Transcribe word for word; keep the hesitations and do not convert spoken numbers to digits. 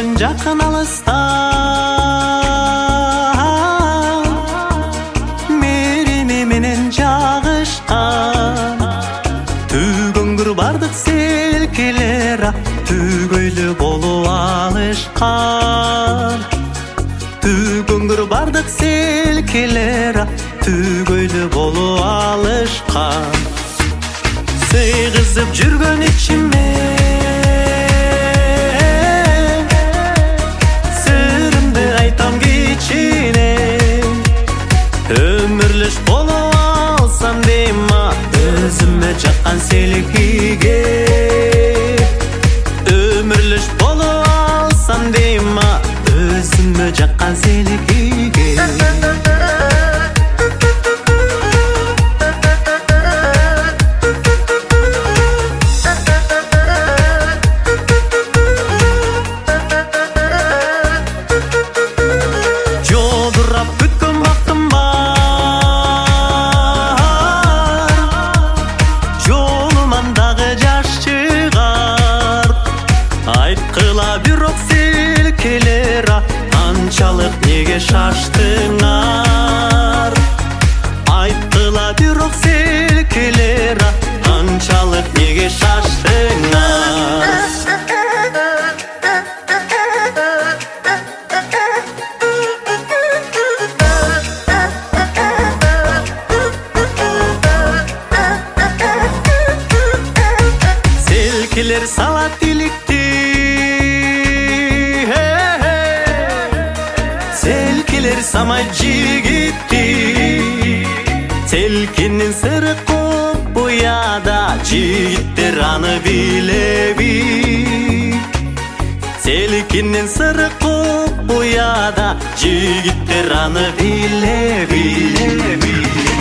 жүргөн жакын алыста мериме менен жагышкан түгөнгүр бардык селкелер түгөйлүү болуп алышкан түгөнгүр бардык селкелер түгөйлүү болуп алышкан сыйгызып жүргөн ичиме сырымды айтам кичине өмүрлөш болуп алсам дейма өзүмө жаккан селкиге өмүрлөш болуп алсам дейма өзүмө жаккан селкиге Анчалык неге шаштыңар айткыла бирок селкелер анчалык неге шаштыңар селкелер салат иликти селкелер самай жигитти селкинин сыры коп буяда жигиттер аны билеби селкинин сыры коп буяда жигиттер аны билеби